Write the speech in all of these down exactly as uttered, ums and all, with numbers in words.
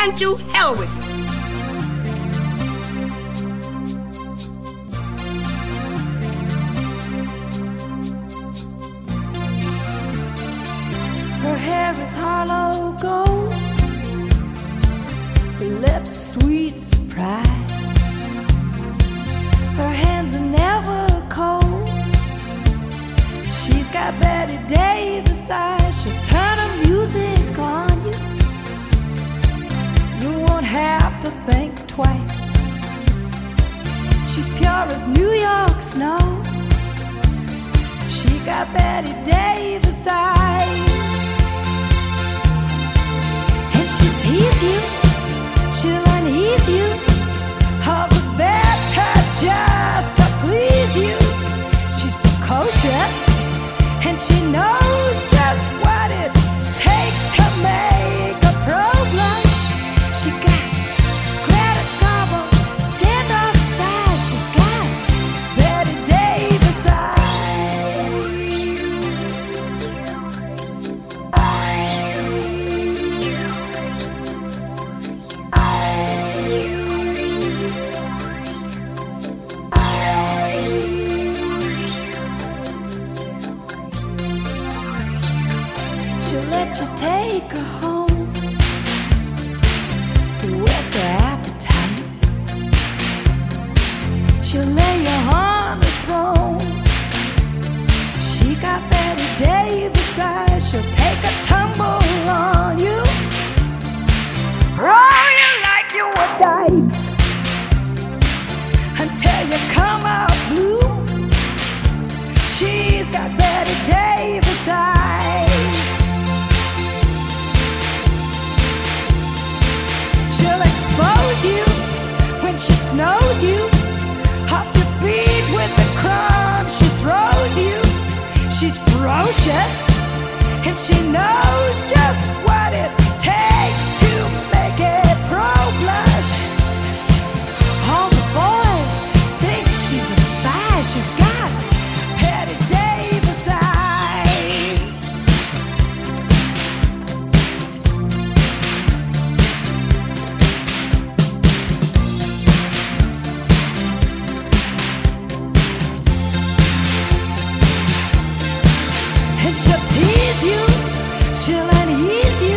and to hell with you. Her hair is hollow gold, her lips sweet surprise. Her hands are never cold. She's got Betty Davis eyes. She'll turn her music on you. You won't have to think twice. She's pure as New York snow. She got Betty Davis eyes. And she'll tease you, she'll unease you, all the better just to please you. She's precocious, and she knows just what it takes to make a pro blush. She got Greta Garbo, standoff size. She's got Betty Davis eyes. She'll let you take her home, whets her appetite. She'll lay you on the throne. She got Betty Davis eyes. She'll take a tumble on you, roll you like you were dice, until you come out blue. She's got Betty Davis eyes. She'll expose you when she snows you off your feet with the crumbs she throws you. She's ferocious, and she knows just what it takes to make a pro blush. All the boys think she's a spy. She's got Betty Davis eyes. And she'll tease you, she'll unease you,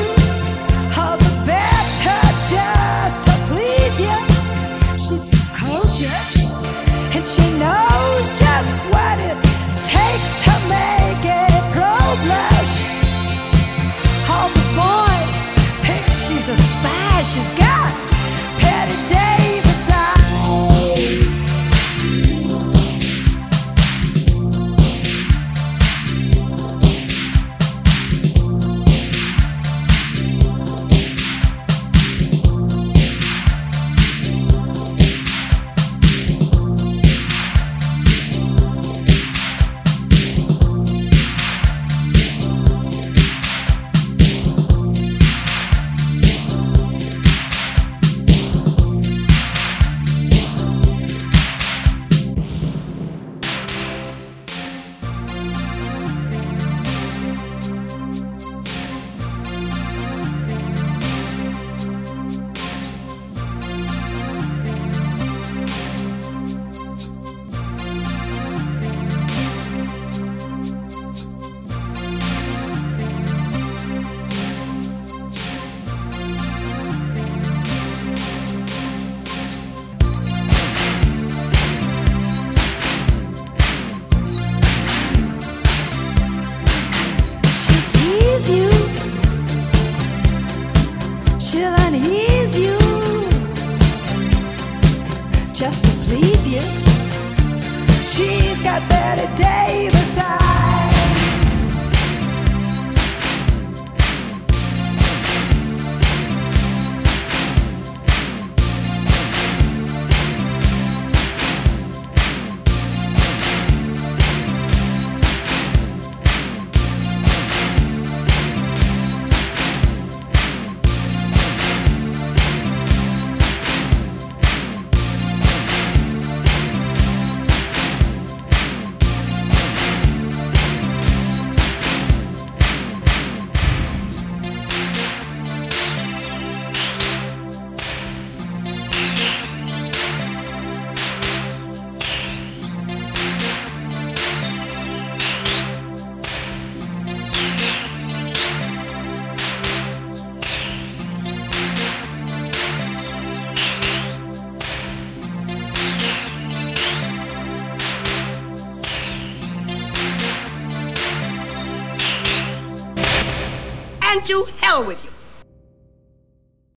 And to hell with you.